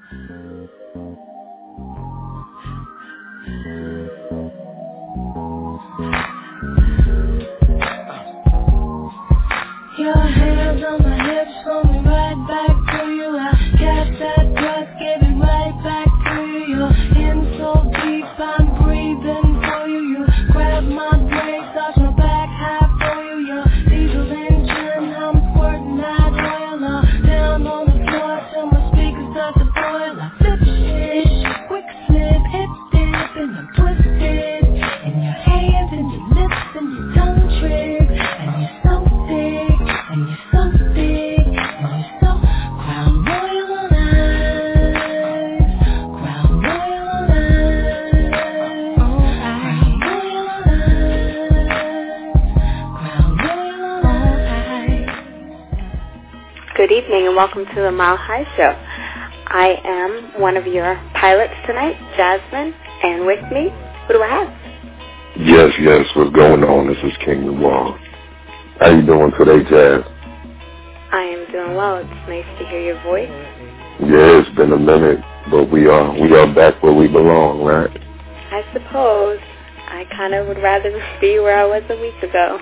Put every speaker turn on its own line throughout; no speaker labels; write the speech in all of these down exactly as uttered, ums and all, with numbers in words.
Your hands on my hips, pull me right back to you. I catch that breath, give it right back to you. You're in so deep, I'm breathing for you. You grab my brain, touch my back half for you. Your diesel engine, I'm squirting that oil all down on the floor till my speakers start to boil. I flip shit, quick slip, hip dip, and I'm twisted. And your hands and your lips and your tongue trip, and you're so thick. And you're so big, and you're so Crown Royal on ice, Crown Royal on ice, Crown Royal on ice, Crown Royal on ice.
Good evening and welcome to the Mile High Show. I am one of your pilots tonight, Jasmine, and with me, who do I have?
Yes, yes, what's going on? This is King Noir. How you doing today, Jazz?
I am doing well. It's nice to hear your voice.
Yeah, it's been a minute, but we are we are back where we belong, right?
I suppose. I kind of would rather be where I was a week ago.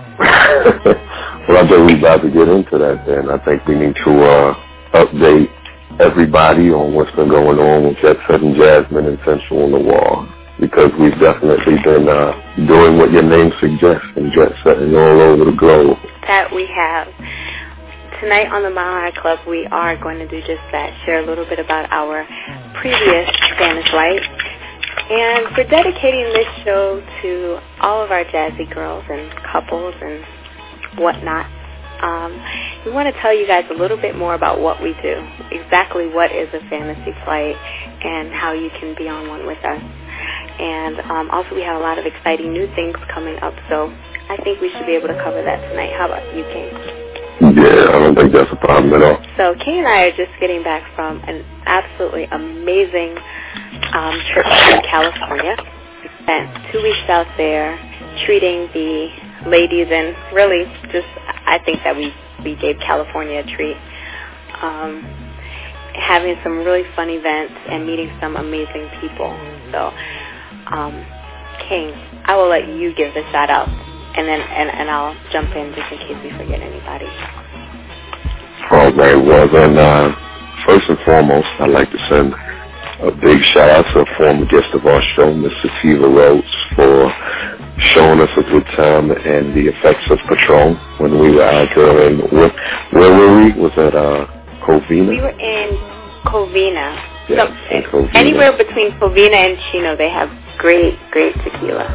Well, I think we're about to get into that then. I think we need to uh, update everybody on what's been going on with Jet Set and Jasmine and Sensual Noir. Because we've definitely been uh, doing what your name suggests and jet setting all over the globe.
That we have. Tonight on the Mile High Club, we are going to do just that, share a little bit about our previous Spanish Light. And we're dedicating this show to all of our jazzy girls and couples and whatnot. Um, we want to tell you guys a little bit more about what we do, exactly what is a fantasy flight, and how you can be on one with us. And um, also we have a lot of exciting new things coming up, so I think we should be able to cover that tonight. How about you, King?
Yeah, I don't think that's a problem at all.
So King and I are just getting back from an absolutely amazing um, trip to California. We spent two weeks out there treating the ladies, and really just I think that we, we gave California a treat. Um, having some really fun events and meeting some amazing people. So, um, King, I will let you give the shout out, and then and, and I'll jump in just in case we forget anybody.
All right, well then, uh, first and foremost, I'd like to send a big shout out to a former guest of our show, Miss Sativa Rhodes, for showing us a good time and the effects of Patron when we were out there. And where, where were we? Was that uh, Covina?
We were in Covina.
Yes,
so,
in Covina.
Anywhere between Covina and Chino, they have great, great tequila.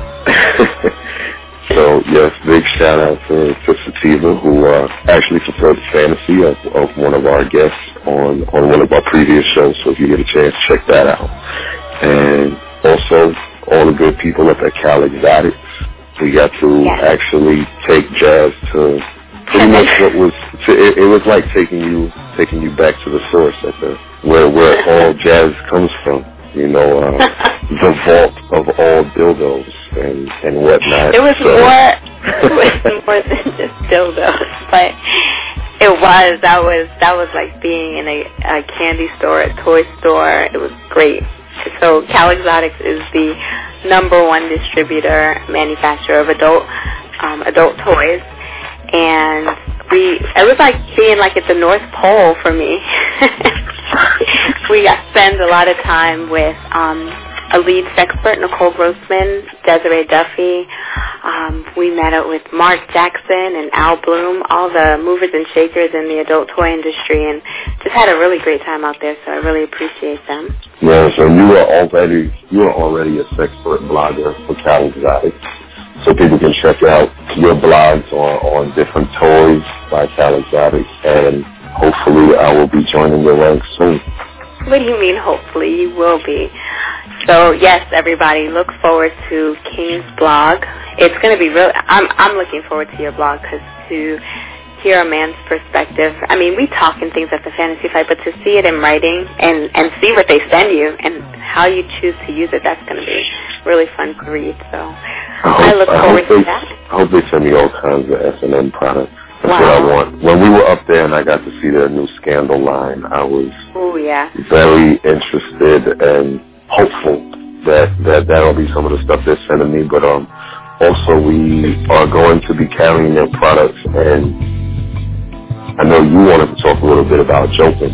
So, yes, big shout out to, to Sativa, who uh, actually fulfilled the fantasy of, of one of our guests on, on one of our previous shows. So if you get a chance, check that out. And also, all the good people up at Cal Exotics. We got to
yes.
actually take Jazz to pretty much what was, to, it, it was like taking you taking you back to the source, at the where where all jazz comes from. You know, uh, the vault of all dildos and, and whatnot.
It was
so.
more, it was more than just dildos, but it was, that was, that was like being in a, a candy store, a toy store. It was great. So Cal Exotics is the number one distributor, manufacturer of adult, um, adult toys. And we, it was like being like at the North Pole for me. We got spend a lot of time with um, a lead expert, Nicole Grossman, Desiree Duffy. Um, we met up with Mark Jackson and Al Bloom, all the movers and shakers in the adult toy industry, and just had a really great time out there. So I really appreciate them.
Yeah, so you were already you were already a sexpert blogger for Cal Exotics. So people can check out your blogs on, on different toys by Cal Exotics, and hopefully I will be joining your ranks soon.
What do you mean, hopefully? You will be. So, yes, everybody, look forward to King's blog. It's going to be real. I'm, I'm looking forward to your blog, because to hear a man's perspective, I mean, we talk and things at the Fantasy Fight, but to see it in writing and, and see what they send you and how you choose to use it, that's going to be really fun to read. So I, hope, I look forward
I
to
they,
that.
I hope they send me all kinds of S and M products. That's
wow.
what I want. When we were up there and I got to see their new Scandal line, I was
Ooh, yeah.
very interested and hopeful that, that that'll be some of the stuff they're sending me. But um, also we are going to be carrying their products, and I know you wanted to talk a little bit about Jopin.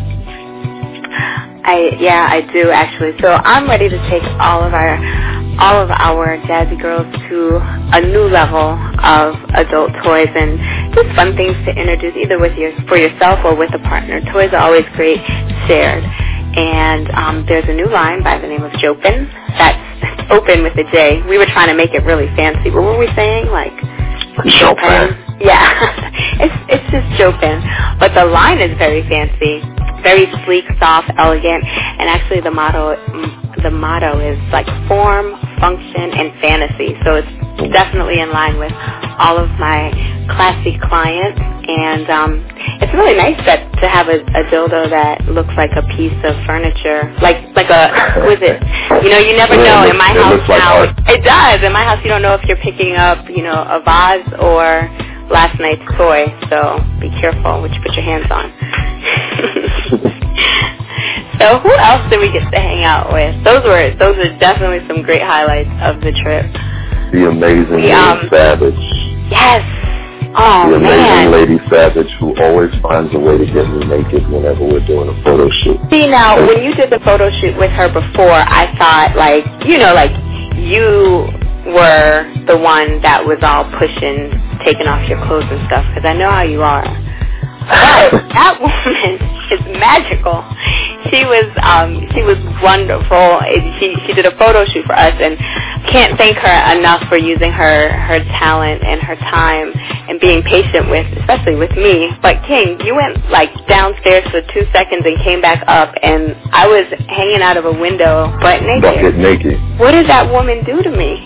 I yeah, I do actually. So I'm ready to take all of our all of our Jazzy girls to a new level of adult toys and just fun things to introduce either with your for yourself or with a partner. Toys are always great shared. And um, there's a new line by the name of Jopin. That's open with a J. We were trying to make it really fancy. What were we saying? Like
Jopin.
Yeah, it's it's just Jopin. But the line is very fancy, very sleek, soft, elegant, and actually the motto the motto is like form, function, and fantasy. So it's definitely in line with all of my classy clients, and um, it's really nice that to have a, a dildo that looks like a piece of furniture, like like a what is it? You know, you never
yeah,
know.
It
in my
looks,
house
it looks
now,
like
it does. In my house, you don't know if you're picking up, you know, a vase or last night's toy. So be careful what you put your hands on. So who else did we get to hang out with? Those were those are definitely some great highlights of the trip.
The amazing
we, um,
Lady Savage.
Yes. Oh,
the amazing
man.
Lady Savage, who always finds a way to get me naked whenever we're doing a photo shoot.
See, now, when you did the photo shoot with her before, I thought, like, you know, like, you were the one that was all pushing, taking off your clothes and stuff, because I know how you are. But that woman is magical. She was um, she was wonderful. She she did a photo shoot for us, and can't thank her enough for using her, her talent and her time and being patient with, especially with me. But King, you went like downstairs for two seconds and came back up, and I was hanging out of a window butt naked.
Bucket naked.
What did that woman do to me?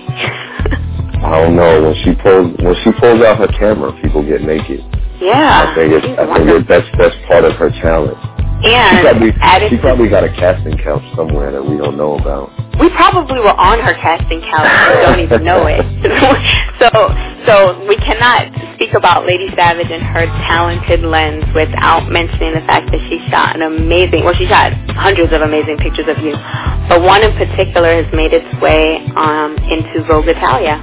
I don't know. When she pulls when she pulls out her camera, people get naked.
Yeah,
I think, it's, I think it, that's that's part of her talent.
And
she probably,
added,
she probably got a casting couch somewhere that we don't know about.
We probably were on her casting couch and don't even know it. so so we cannot speak about Lady Savage and her talented lens without mentioning the fact that she shot an amazing, well, she shot hundreds of amazing pictures of you. But one in particular has made its way um, into Vogue Italia.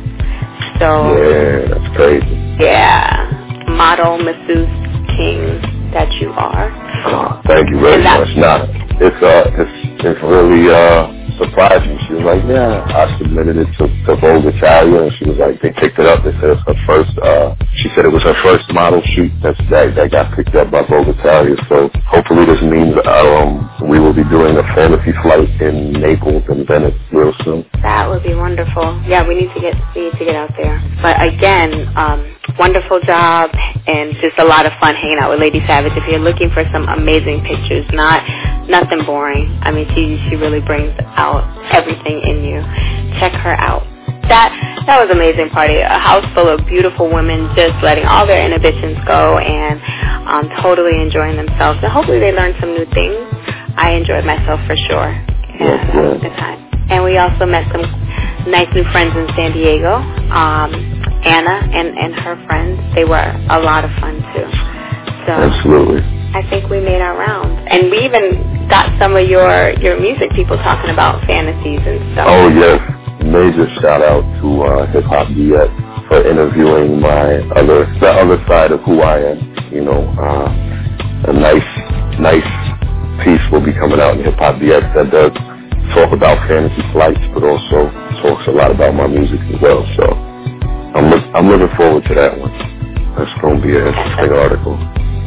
So
yeah, that's crazy.
Yeah. Model Masseuse King that you are.
Oh, thank you very much. Nah, it's uh, it's it's really uh surprising. She was like, yeah, I submitted it to, to Vogue Italia, and she was like, they picked it up. They said it's her first. Uh, she said it was her first model shoot that's that that got picked up by Vogue Italia. So hopefully this means um we will be doing a fantasy flight in Naples and Venice real soon.
That would be wonderful. Yeah, we need to get we need to get out there. But again, um. wonderful job, and just a lot of fun hanging out with Lady Savage. If you're looking for some amazing pictures, not nothing boring. I mean, she she really brings out everything in you. Check her out. That that was an amazing party. A house full of beautiful women just letting all their inhibitions go and um, totally enjoying themselves. And hopefully they learned some new things. I enjoyed myself for sure.
Yes,
and that was a good time. And we also met some nice new friends in San Diego. Um, Anna and, and her friends, they were a lot of fun too. So
absolutely.
I think we made our rounds. And we even got some of your, your music people talking about fantasies and stuff.
Oh, yes. Major shout out to uh, Hip Hop D X for interviewing my other, the other side of who I am. You know, uh, a nice, nice piece will be coming out in Hip Hop D X that does talk about fantasy flights, but also talks a lot about my music as well. So I'm look, I'm looking forward to that one. That's going to be an interesting article.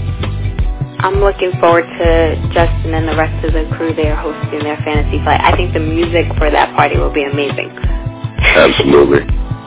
I'm looking forward to Justin and the rest of the crew there hosting their fantasy flight. I think the music for that party will be amazing.
Absolutely.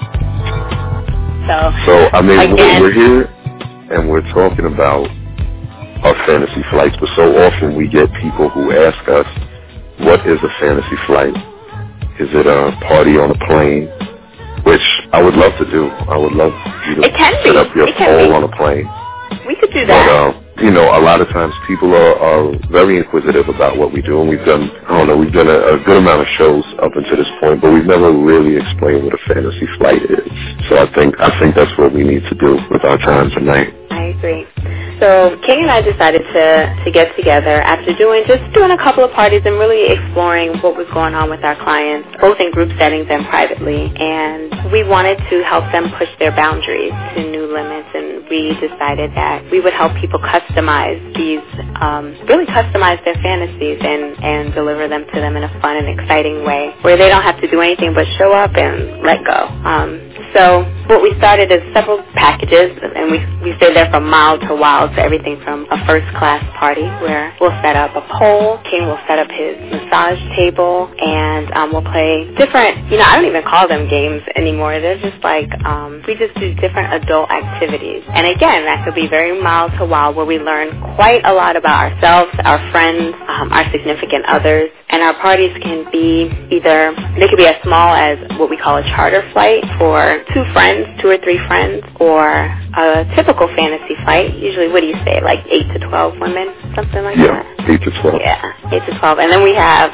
so,
so, I mean,
again,
we're here and we're talking about our fantasy flights, but so often we get people who ask us, what is a fantasy flight? Is it a party on a plane? Which I would love to do. I would love you to
it can
set
be.
up your
it can
pole
be.
on a plane.
We could do
But,
that.
uh, you know, a lot of times people are, are very inquisitive about what we do, and we've done, I don't know, we've done a, a good amount of shows up until this point, but we've never really explained what a fantasy flight is. So I think I think that's what we need to do with our time tonight.
I great. So King and I decided to, to get together after doing just doing a couple of parties and really exploring what was going on with our clients, both in group settings and privately. And we wanted to help them push their boundaries to new limits. And we decided that we would help people customize these, um, really customize their fantasies and, and deliver them to them in a fun and exciting way where they don't have to do anything but show up and let go. Um, so what we started is several packages, and we, we stayed there from mild to wild, so everything from a first-class party where we'll set up a pole, King will set up his massage table, and um, we'll play different, you know, I don't even call them games anymore. They're just like, um, we just do different adult activities. And again, that could be very mild to wild where we learn quite a lot about ourselves, our friends, um, our significant others. And our parties can be either, they could be as small as what we call a charter flight for two friends, two or three friends, or a typical fantasy flight. Usually, what do you say, like eight to twelve women, something like
yeah,
that?
Yeah, eight to twelve.
Yeah, eight to twelve. And then we have,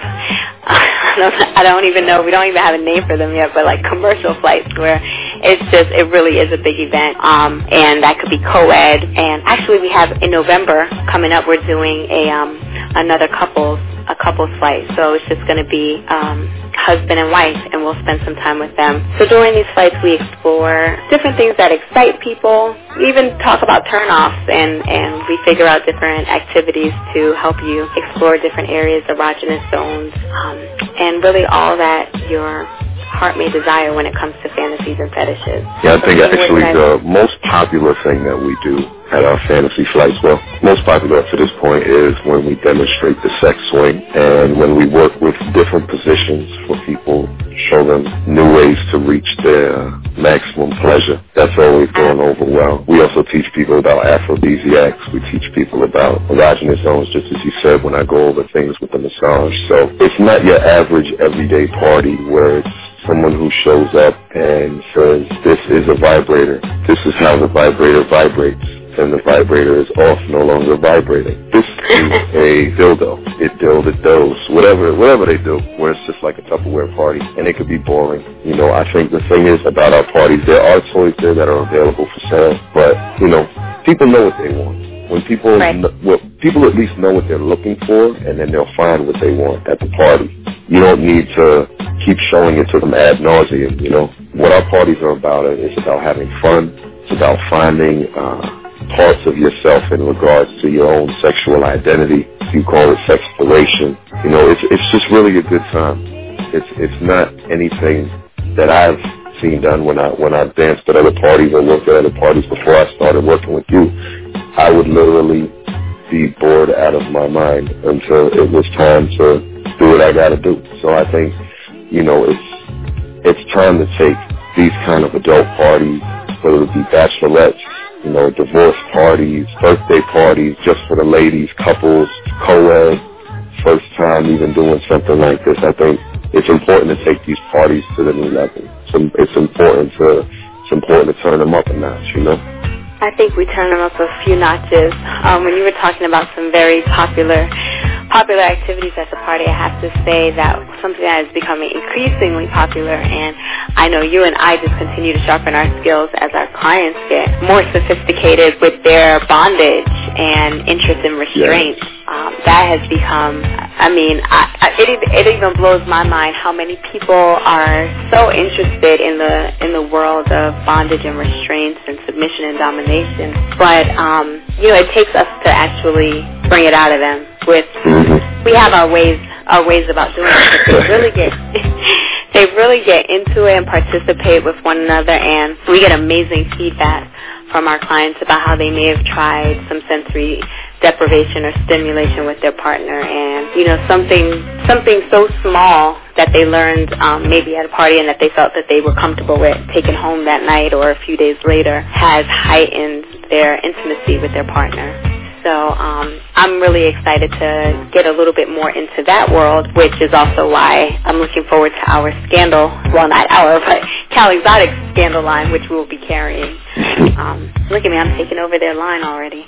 I don't, I don't even know, we don't even have a name for them yet, but like commercial flights where it's just, it really is a big event. Um, and that could be co-ed. And actually, we have, in November, coming up, we're doing a um, another couples a couple's flight, so it's just going to be um, husband and wife, and we'll spend some time with them. So during these flights, we explore different things that excite people. We even talk about turn-offs, and, and we figure out different activities to help you explore different areas, erogenous zones, um, and really all that your heart may desire when it comes to fantasies and fetishes.
Yeah, I think actually the most popular thing that we do at our fantasy flights, well, most popular up to this point is when we demonstrate the sex swing and when we work with different positions for people, show them new ways to reach their maximum pleasure. That's always going over well. We also teach people about aphrodisiacs. We teach people about erogenous zones, just as you said, when I go over things with the massage. So it's not your average everyday party where it's someone who shows up and says, this is a vibrator. This is how the vibrator vibrates. And the vibrator is off, no longer vibrating. This is a dildo. It dildo, it does, whatever, whatever they do, where it's just like a Tupperware party, and it could be boring. You know, I think the thing is about our parties, there are toys there that are available for sale, but, you know, people know what they want. When people,
right.
know, well, people at least know what they're looking for, and then they'll find what they want at the party. You don't need to keep showing it to them ad nauseum, you know. What our parties are about, it's about having fun. It's about finding, uh, parts of yourself in regards to your own sexual identity. You call it sexploration. You know, it's it's just really a good time. It's it's not anything that I've seen done when I when I've danced at other parties or worked at other parties before I started working with you. I would literally be bored out of my mind until it was time to do what I got to do. So I think, you know, it's it's time to take these kind of adult parties, whether it be bachelorettes, you know, divorce parties, birthday parties, just for the ladies, couples, co-ed, first time even doing something like this. I think it's important to take these parties to the new level. So it's important to it's important to turn them up a notch, you know.
I think we turn them up a few notches. Um, when you were talking about some very popular popular activities at the party, I have to say that something that is becoming increasingly popular, and I know you and I just continue to sharpen our skills as our clients get more sophisticated with their bondage and interest in restraint.
Yes.
Um, that has become, I mean, I, I, it, it even blows my mind how many people are so interested in the in the world of bondage and restraints and submission and domination. But, um, you know, it takes us to actually bring it out of them. With we have our ways our ways about doing it, but they really get they really get into it and participate with one another, and we get amazing feedback from our clients about how they may have tried some sensory deprivation or stimulation with their partner, and you know, something something so small that they learned um, maybe at a party and that they felt that they were comfortable with taking home that night or a few days later has heightened their intimacy with their partner. So um, I'm really excited to get a little bit more into that world, which is also why I'm looking forward to our scandal, well, not our, but Cal Exotic scandal line, which we'll be carrying. Um, look at me, I'm taking over their line already.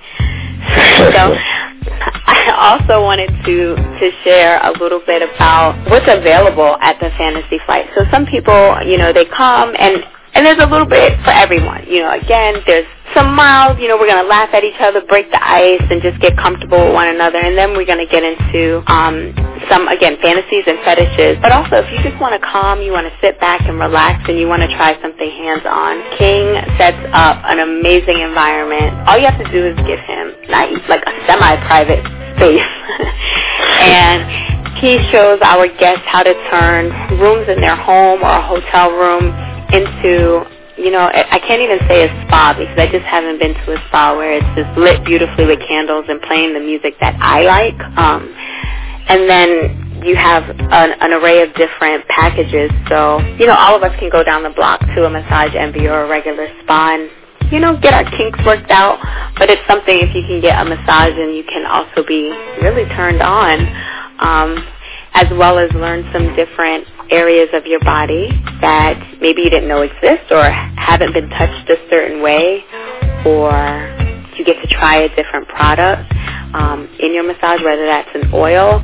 So I also wanted to, to share a little bit about what's available at the Fantasy Flight. So some people, you know, they come and and there's a little bit for everyone. You know, again, there's some mild, you know, we're going to laugh at each other, break the ice, and just get comfortable with one another. And then we're going to get into um, some, again, fantasies and fetishes. But also, if you just want to calm, you want to sit back and relax, and you want to try something hands-on, King sets up an amazing environment. All you have to do is give him not like a semi-private space. And he shows our guests how to turn rooms in their home or a hotel room into, you know, I can't even say a spa because I just haven't been to a spa where it's just lit beautifully with candles and playing the music that I like. Um, and then you have an, an array of different packages. So, you know, all of us can go down the block to a Massage Envy or a regular spa and, you know, get our kinks worked out. But it's something if you can get a massage and you can also be really turned on, um, as well as learn some different areas of your body that maybe you didn't know exist or haven't been touched a certain way, or you get to try a different product um, in your massage, whether that's an oil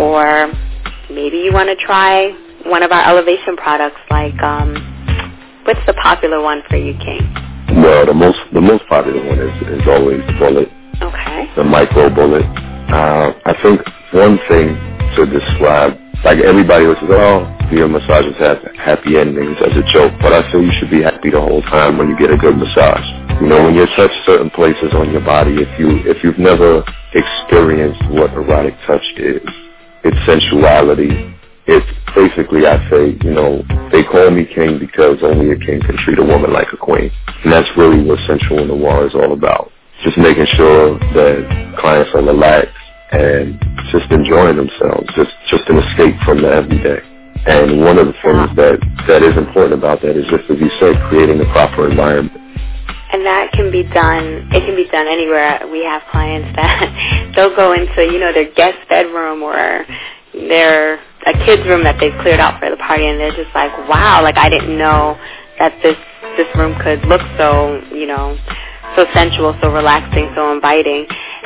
or maybe you want to try one of our elevation products like, um, what's the popular one for you, King?
Well, the most the most popular one is, is always the bullet.
Okay.
The micro bullet. Uh, I think one thing to describe, like everybody was like, oh, your massages have happy endings as a joke, but I feel you should be happy the whole time when you get a good massage. You know, when you touch certain places on your body, if you if you've never experienced what erotic touch is, it's sensuality. It's basically, I say, you know, they call me king because only a king can treat a woman like a queen, and that's really what Sensual Noir is all about. Just making sure that clients are relaxed and just enjoying themselves, just just an escape from the everyday. And one of the things that, that is important about that is just, as you said, creating a proper environment.
And that can be done, it can be done anywhere. We have clients that they'll go into, you know, their guest bedroom or their a kid's room that they've cleared out for the party, and they're just like, wow, like I didn't know that this this room could look so, you know, so sensual, so relaxing, so inviting.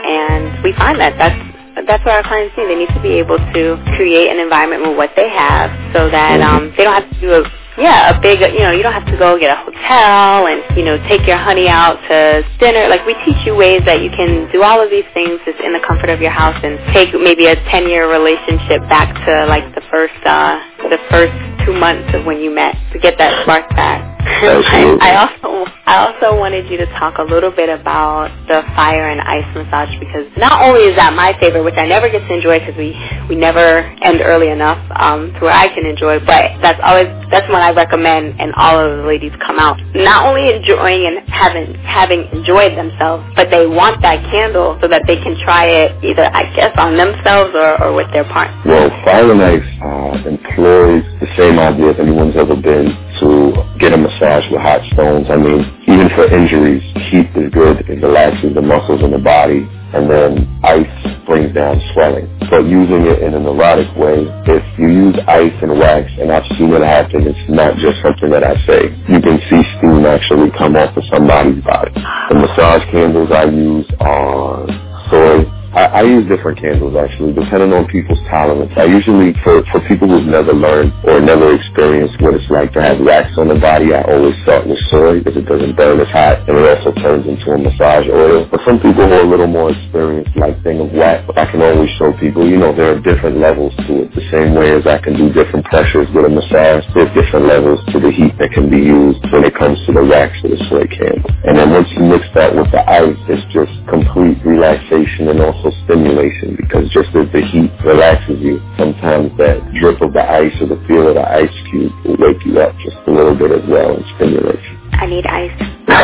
And we find that that's that's what our clients need. They need to be able to create an environment with what they have so that um, they don't have to do a, yeah, a big, you know, you don't have to go get a hotel and, you know, take your honey out to dinner. Like, we teach you ways that you can do all of these things just in the comfort of your house and take maybe a ten-year relationship back to, like, the first, uh, the first two months of when you met to get that spark back. I, I also I also wanted you to talk a little bit about the fire and ice massage, because not only is that my favorite, which I never get to enjoy because we, we never end early enough um, to where I can enjoy, but that's always that's what I recommend, and all of the ladies come out not only enjoying and having having enjoyed themselves, but they want that candle so that they can try it either, I guess, on themselves or, or with their partner.
Well, Fire and Ice uh, employs the same idea if anyone's ever been to get a massage with hot stones. I mean, even for injuries, heat is good. It relaxes the muscles in the body, and then ice brings down swelling. But using it in an erotic way, if you use ice and wax, and I've seen it happen, it's not just something that I say. You can see steam actually come off of somebody's body. The massage candles I use are soy. I, I use different candles, actually, depending on people's tolerance. I usually, for, for people who've never learned or never experienced what it's like to have wax on the body, I always start with soy because it doesn't burn as hot, and it also turns into a massage oil. But some people who are a little more experienced like thing of wax, I can always show people, you know, there are different levels to it. The same way as I can do different pressures with a massage, there's different levels to the heat that can be used when it comes to the wax or the soy candle. And then once you mix that with the ice, it's just complete relaxation and also stimulation, because just as the heat relaxes you, sometimes that drip of the ice or the feel of the ice cube will wake you up just a little bit as well and stimulate you.
I need ice.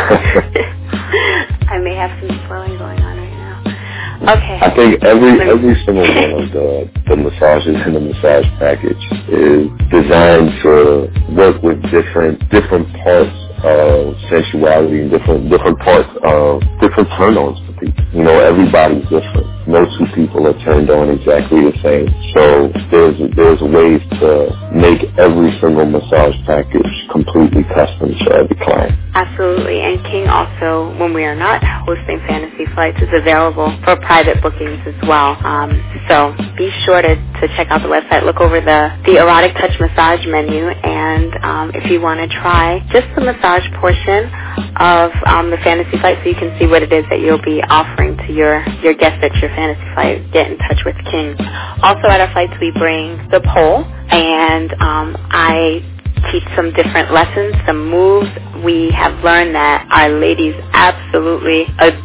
I may have some swelling going on right now. Okay.
I think every every single one of the, the massages in the massage package is designed to work with different different parts of sensuality and different different parts of different turn-ons for people. You know, everybody's different. No two people are turned on exactly the same. So there's there's ways to make every single massage package completely custom to every client.
Absolutely. And King also, when we are not hosting Fantasy Flights, is available for private bookings as well. Um, so be sure to, to check out the website, look over the, the Erotic Touch massage menu, and and um, if you want to try just the massage portion of um, the Fantasy Flight so you can see what it is that you'll be offering to your, your guests at your Fantasy Flight, get in touch with King. Also at our flights we bring the pole, and um, I teach some different lessons, some moves. We have learned that our ladies absolutely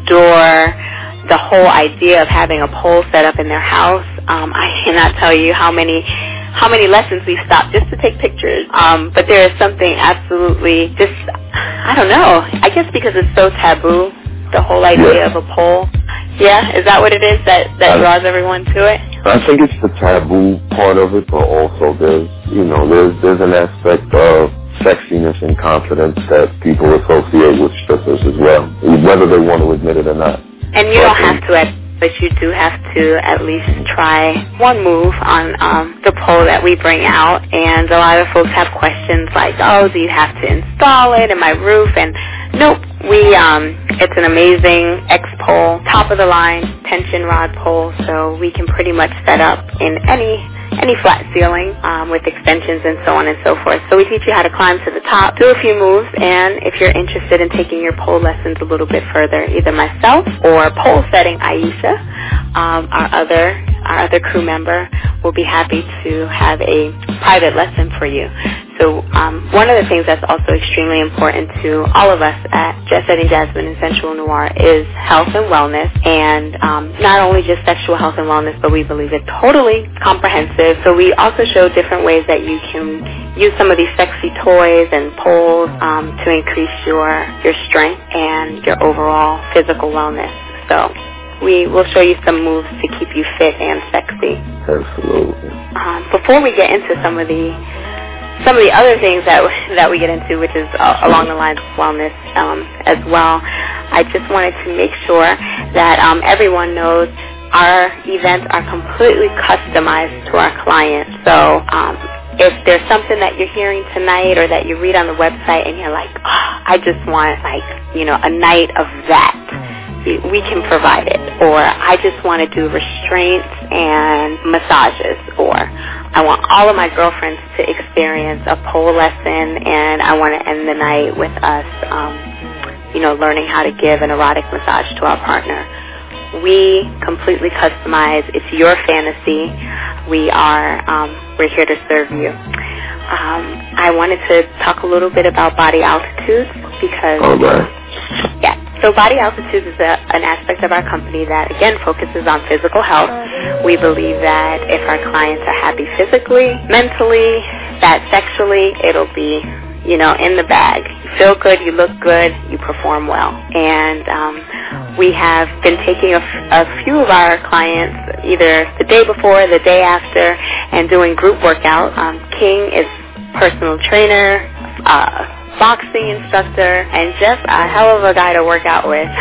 adore the whole idea of having a pole set up in their house. Um, I cannot tell you how many how many lessons we've stopped just to take pictures. Um, but there is something absolutely just, I don't know, I guess because it's so taboo, the whole idea
yeah.
of a pole. Yeah, is that what it is that, that draws everyone to it?
I think it's the taboo part of it, but also there's, you know, there's there's an aspect of sexiness and confidence that people associate with strippers as well, whether they want to admit it or not.
And you don't have to, but you do have to at least try one move on um, the pole that we bring out. And a lot of folks have questions like, oh, do you have to install it in my roof? And nope, we um, it's an amazing X pole, top of the line tension rod pole, so we can pretty much set up in any any flat ceiling um, with extensions and so on and so forth. So we teach you how to climb to the top, do a few moves, and if you're interested in taking your pole lessons a little bit further, either myself or pole setting Aisha, um, our other our other crew member, will be happy to have a private lesson for you. So um, one of the things that's also extremely important to all of us at Jet Setting Jasmine and Sensual Noir is health and wellness, and um, not only just sexual health and wellness, but we believe it's totally comprehensive. So we also show different ways that you can use some of these sexy toys and poles um, to increase your, your strength and your overall physical wellness. So we will show you some moves to keep you fit and sexy.
Absolutely.
Um, before we get into some of the Some of the other things that that we get into, which is uh, along the lines of wellness um, as well, I just wanted to make sure that um, everyone knows our events are completely customized to our clients. So um, if there's something that you're hearing tonight or that you read on the website and you're like, oh, I just want like, you know, a night of that, we can provide it. Or I just want to do restraints and massages, or I want all of my girlfriends to experience a pole lesson, and I want to end the night with us, um, you know, learning how to give an erotic massage to our partner. We completely customize. It's your fantasy. We are, um, we're here to serve you. Um, I wanted to talk a little bit about body altitude because,
all right.
yeah. So Body Altitude is a, an aspect of our company that, again, focuses on physical health. We believe that if our clients are happy physically, mentally, that sexually, it'll be, you know, in the bag. You feel good, you look good, you perform well. And um, we have been taking a, a few of our clients either the day before, the day after, and doing group workout. Um, King is personal trainer, uh, boxing instructor, and just a hell of a guy to work out with.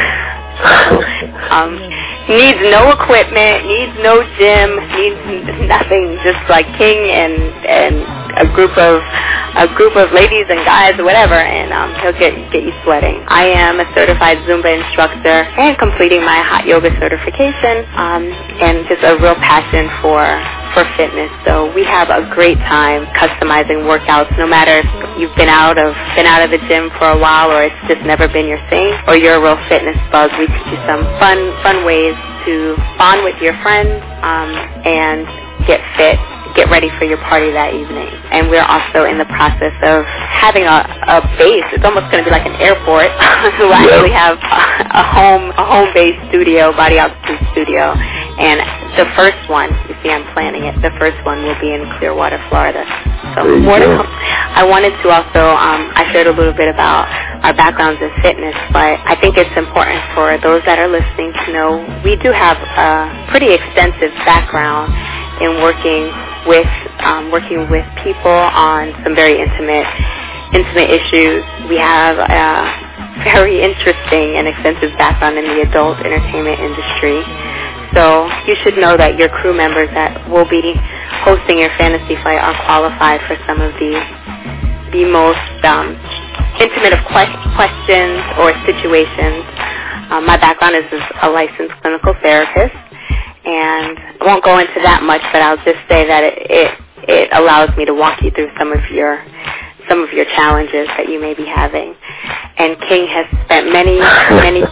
um, needs no equipment, needs no gym, needs nothing, just like King and and a group of a group of ladies and guys or whatever, and um, he'll get get you sweating. I am a certified Zumba instructor and completing my hot yoga certification, um, and just a real passion for for fitness. So we have a great time customizing workouts, no matter if you've been out of been out of the gym for a while or it's just never been your thing, or you're a real fitness bug. We teach you some fun fun ways to bond with your friends um, and get fit, get ready for your party that evening. And we're also in the process of having a, a base. It's almost going to be like an airport. We'll actually have a, a home a home base studio, Body Altitude Studio. And the first one, you see I'm planning it, the first one will be in Clearwater, Florida. So more to come. I wanted to also, um, I shared a little bit about our backgrounds in fitness, but I think it's important for those that are listening to know we do have a pretty extensive background in working with um, working with people on some very intimate intimate issues. We have a very interesting and extensive background in the adult entertainment industry. So you should know that your crew members that will be hosting your fantasy flight are qualified for some of the the most um, intimate of que- questions or situations. Um, my background is as a licensed clinical therapist, and I won't go into that much, but I'll just say that it, it it allows me to walk you through some of your some of your challenges that you may be having. And King has spent many, many...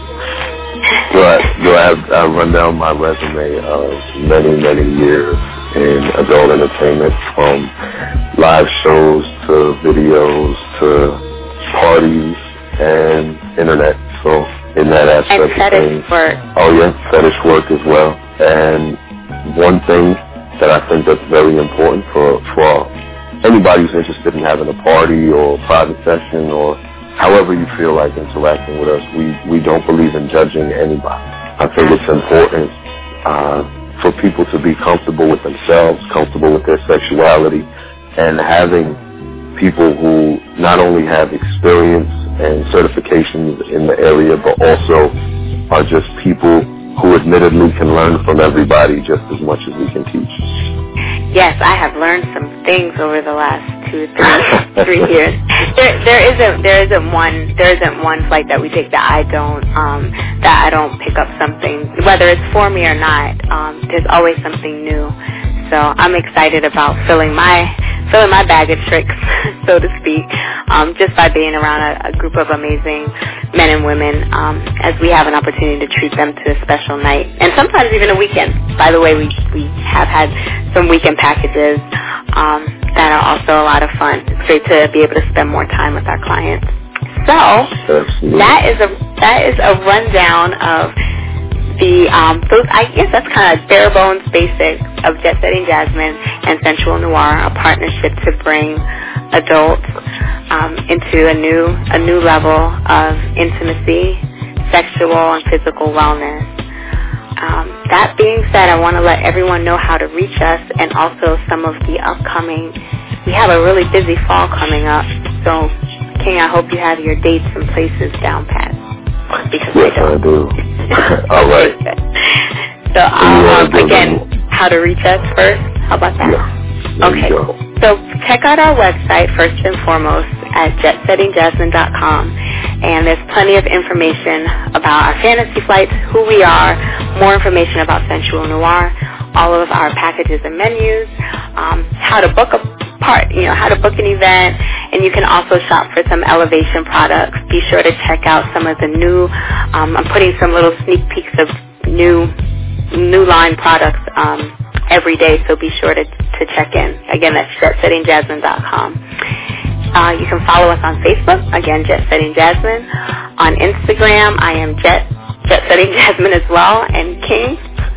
Right. So I, I run down my resume of many, many years in adult entertainment, from live shows to videos to parties and internet. So in that aspect
and
of things.
Work.
Oh yeah, fetish work as well. And one thing that I think that's very important for for anybody who's interested in having a party or a private session or however you feel like interacting with us, we, we don't believe in judging anybody. I think it's important uh, for people to be comfortable with themselves, comfortable with their sexuality, and having people who not only have experience and certifications in the area, but also are just people who admittedly can learn from everybody just as much as we can teach.
Yes, I have learned some things over the last two, three, three years. There, there isn't, there isn't one, there isn't one flight that we take that I don't, um, that I don't pick up something, whether it's for me or not. Um, there's always something new. So I'm excited about filling my, filling my bag of tricks, so to speak, um, just by being around a, a group of amazing men and women, um, as we have an opportunity to treat them to a special night, and sometimes even a weekend. By the way, we we have had some weekend packages um, that are also a lot of fun. It's great to be able to spend more time with our clients. So that is a that is a rundown of the um, those, I guess that's kind of bare bones basic of Jet Setting Jasmine and Sensual Noir, a partnership to bring adults um, into a new a new level of intimacy, sexual and physical wellness. Um, that being said, I want to let everyone know how to reach us, and also some of the upcoming. We have a really busy fall coming up, so King, I hope you have your dates and places down pat. Because
yes, I, I do. All right.
So um, again, how to reach us first? How about that?
Yeah.
Okay. Cool. So check out our website first and foremost at jet setting jasmine dot com, and there's plenty of information about our fantasy flights, who we are, more information about Sensual Noir, all of our packages and menus, um, how to book a part, you know, how to book an event, and you can also shop for some Elevation products. Be sure to check out some of the new, um, I'm putting some little sneak peeks of new, new line products um, every day, so be sure to, to check in. Again, that's jet setting jasmine dot com. Uh, you can follow us on Facebook, again, Jet Setting Jasmine. On Instagram, I am Jet, Jet Setting Jasmine as well, and King.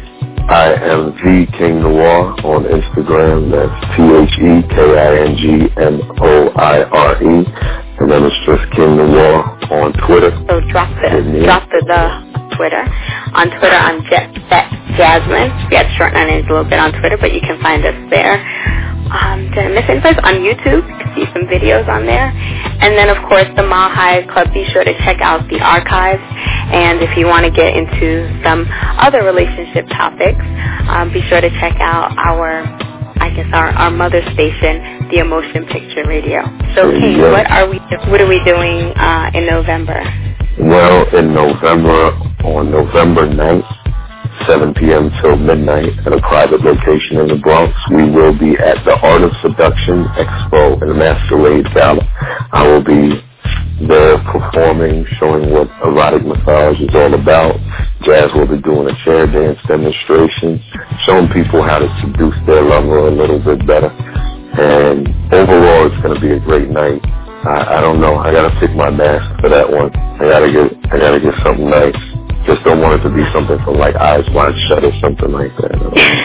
I am the King Noir on Instagram. That's T H E K I N G N O I R E. And then it's just King Noir on Twitter.
So drop the, drop the, the Twitter. On Twitter, I'm Jet Set Jasmine. We had to shorten our names a little bit on Twitter, but you can find us there. Um, did I miss anything? On YouTube, you can see some videos on there. And then, of course, the Mile High Club. Be sure to check out the archives. And if you want to get into some other relationship topics, um, be sure to check out our, I guess, our, our mother station, the Emotion Picture Radio. So, King, what are we, what are we doing uh, in November?
Well, in November, on November ninth, seven p.m. till midnight at a private location in the Bronx, we will be at the Art of Seduction Expo and Masquerade Gala. I will be there performing, showing what erotic massage is all about. Jazz will be doing a chair dance demonstration, showing people how to seduce their lover a little bit better. And overall, it's going to be a great night. I, I don't know. I got to pick my mask for that one. I got to get, I got to get something nice. Just don't want it to be something from like Eyes Wide Shut or something like that.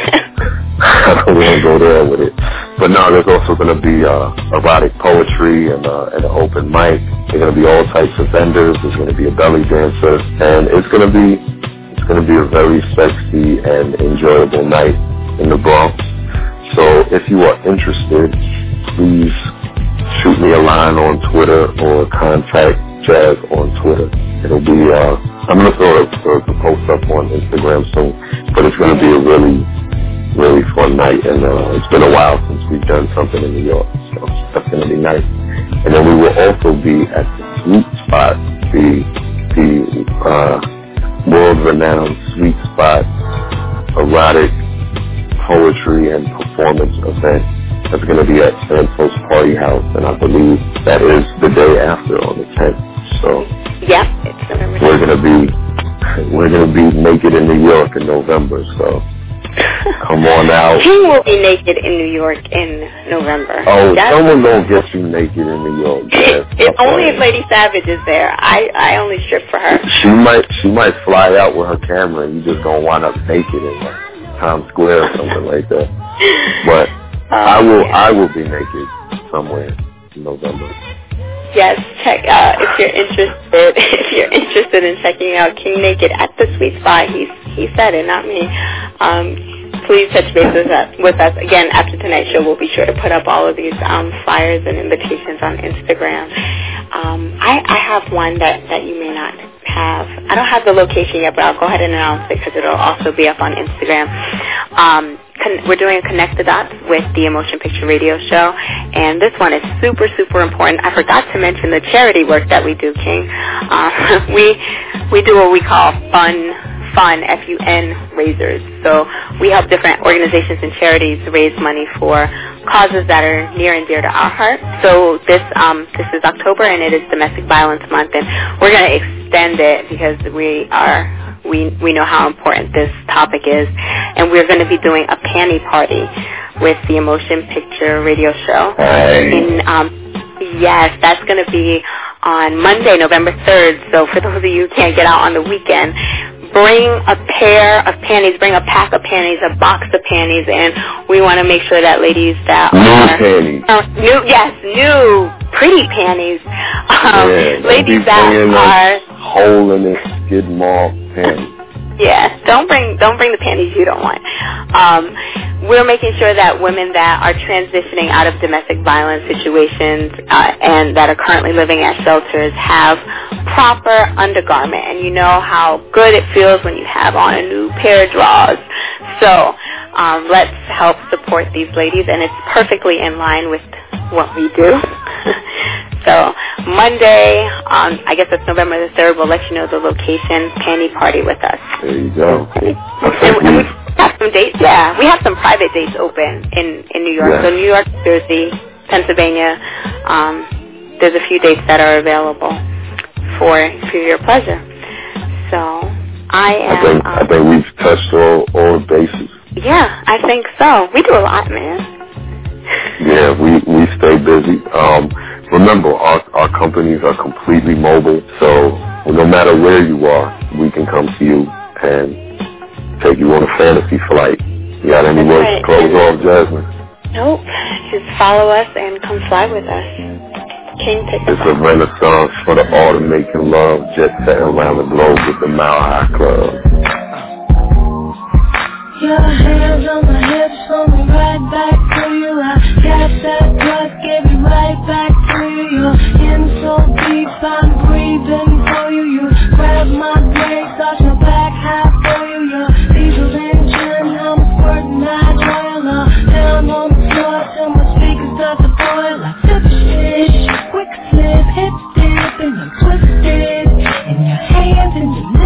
I don't want to go there with it. But no, there's also going to be uh, erotic poetry and, uh, and an open mic. There's going to be all types of vendors. There's going to be a belly dancer, and it's going to be it's going to be a very sexy and enjoyable night in the Bronx. So if you are interested, please shoot me a line on Twitter or contact Jazz on Twitter. It'll be, uh, I'm going to throw the, the post up on Instagram soon, but it's going to be a really, really fun night, and uh, it's been a while since we've done something in New York, so that's going to be nice. And then we will also be at the Sweet Spot, the, the uh, world-renowned Sweet Spot erotic poetry and performance event That's going to be at Santos Party House, and I believe that is the day after on the tenth. So
yeah, it's November.
We're going to be we're going to be naked in New York in November. So come on out.
King will be naked in New York in November.
Oh,
That's
someone gonna get you naked in New York.
Yes, it's only if Lady Savage is there. I I only strip for her.
She might she might fly out with her camera, and you just gonna wind up naked in like Times Square or something like that. But
um,
I will
yeah.
I will be naked somewhere in November.
Yes, check uh, if you're interested. If you're interested in checking out King Naked at the Sweet Spot, he he said it, not me. Um, please touch base with us. With us again after tonight's show. We'll be sure to put up all of these um, flyers and invitations on Instagram. Um, I, I have one that, that you may not have. I don't have the location yet, but I'll go ahead and announce it because it'll also be up on Instagram. Um, con- we're doing Connect the Dots with the Emotion Picture Radio Show, and this one is super, super important. I forgot to mention the charity work that we do, King. Uh, we we do what we call fun. Fun, F U N, raisers. So we help different organizations and charities raise money for causes that are near and dear to our heart. So this um, this is October, and it is Domestic Violence Month, and we're going to extend it because we are we we know how important this topic is, and we're going to be doing a panty party with the Emotion Picture Radio Show.
Hey.
In, um, yes, that's going to be on Monday, November third. So for those of you who can't get out on the weekend, bring a pair of panties, bring a pack of panties, a box of panties, and we want to make sure that ladies that
new
are...
panties.
Uh, new, yes, new, pretty panties. Um,
yeah,
ladies that are...
hole in this skid mark panties.
Yes, don't bring don't bring the panties you don't want. Um, we're making sure that women that are transitioning out of domestic violence situations uh, and that are currently living at shelters have proper undergarment. And you know how good it feels when you have on a new pair of drawers. So um, let's help support these ladies, and it's perfectly in line with what we do. So Monday, um, I guess it's November the third, we'll let you know the location, panty party with us.
There you go.
And, and we have some dates, yeah, we have some private dates open in, in New York.
Yes.
So New York, Jersey, Pennsylvania, um, there's a few dates that are available for, for your pleasure. So I am...
I think,
um,
I think we've touched all, all bases.
Yeah, I think so. We do a lot, man.
Yeah, we, we stay busy. Um, remember, our, our companies are completely mobile, so no matter where you are, we can come to you and take you on a fantasy flight. You got any words to close off, Jasmine?
Nope. Just follow us and come fly with us. King pick
It's a renaissance for the art of making love, jet setting around the globe with the Mile High Club.
Your hands on my hips, pull me right back to you. I got that drug, give it right back to you. You're in so deep, I'm breathing for you. You grab my brain, touch my back, half for you. Your diesel engine, I'm squirting that oil. Down on the floor till my speakers start to boil. Like zip shit, quick slip, hip dip, and I'm twisted in your hands and your